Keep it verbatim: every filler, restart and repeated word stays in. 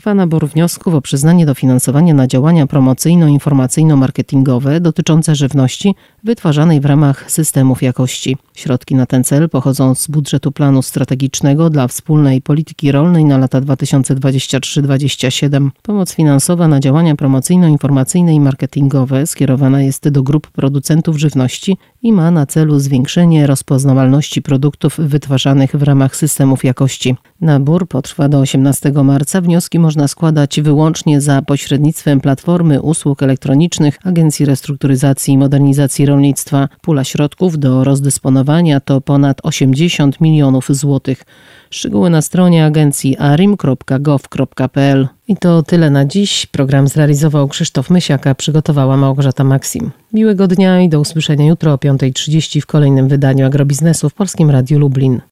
Trwa nabór wniosków o przyznanie dofinansowania na działania promocyjno-informacyjno-marketingowe dotyczące żywności wytwarzanej w ramach systemów jakości. Środki na ten cel pochodzą z budżetu planu strategicznego dla wspólnej polityki rolnej na lata dwa tysiące dwudziesty trzeci do dwudziestego siódmego. Pomoc finansowa na działania promocyjno-informacyjne i marketingowe skierowana jest do grup producentów żywności i ma na celu zwiększenie rozpoznawalności produktów wytwarzanych w ramach systemów jakości. Nabór potrwa do osiemnastego marca. Wnioski można składać wyłącznie za pośrednictwem Platformy Usług Elektronicznych Agencji Restrukturyzacji i Modernizacji Rolnictwa. Pula środków do rozdysponowania to ponad osiemdziesiąt milionów złotych. Szczegóły na stronie agencji arim kropka gov kropka pl. I to tyle na dziś. Program zrealizował Krzysztof Mysiak, a przygotowała Małgorzata Maksim. Miłego dnia i do usłyszenia jutro o piąta trzydzieści w kolejnym wydaniu Agrobiznesu w Polskim Radiu Lublin.